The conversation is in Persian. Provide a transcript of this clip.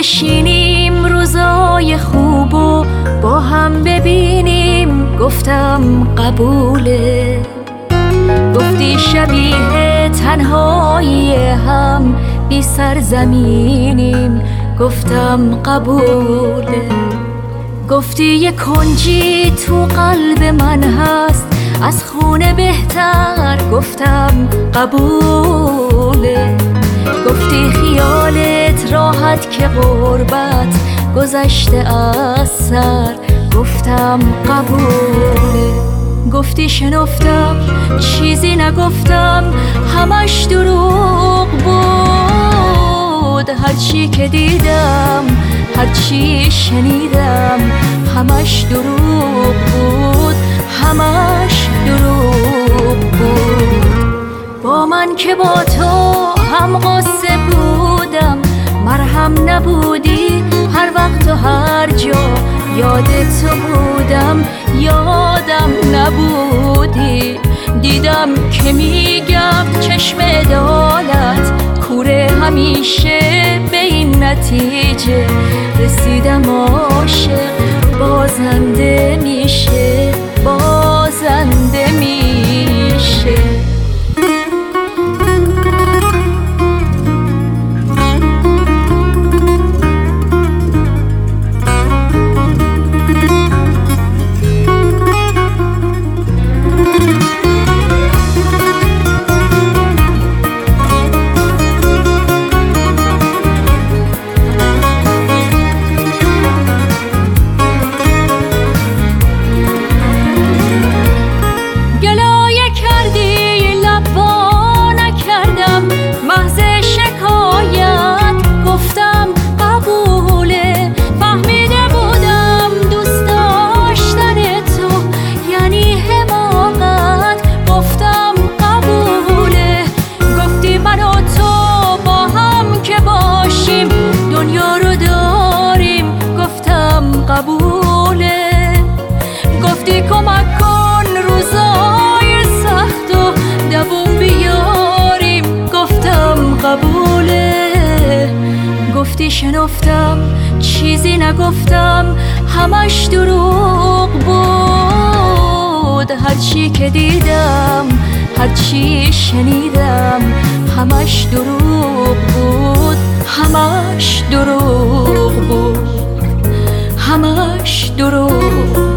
بشینیم روزای خوبو با هم ببینیم، گفتم قبوله. گفتی شبیه تنهایی هم بی سرزمینیم، گفتم قبوله. گفتی یه کنجی تو قلب من هست از خونه بهتر، گفتم قبوله. گفتی خیالت راحت که غربت گذشته از سر، گفتم قبوله. گفتی شنفتم چیزی نگفتم، همش دروغ بود. هرچی که دیدم هرچی شنیدم همش دروغ بود، همش دروغ بود. با من که با تو هم قصه بودم، مرهم نبودی هر وقت و هر جا، یاد تو بودم یادم نبودی. دیدم که میگم چشم عدالت کوره، همیشه به این نتیجه رسیدم عاشق بازنده میشه، بازنده میشه. قبوله. گفتی کمک کن روزای سخت و دووم بیاریم، گفتم قبوله. گفتی شنفتم چیزی نگفتم، همش دروغ بود. هرچی که دیدم هرچی شنیدم همش دروغ بود، همش دروغ بود، همش دروغ.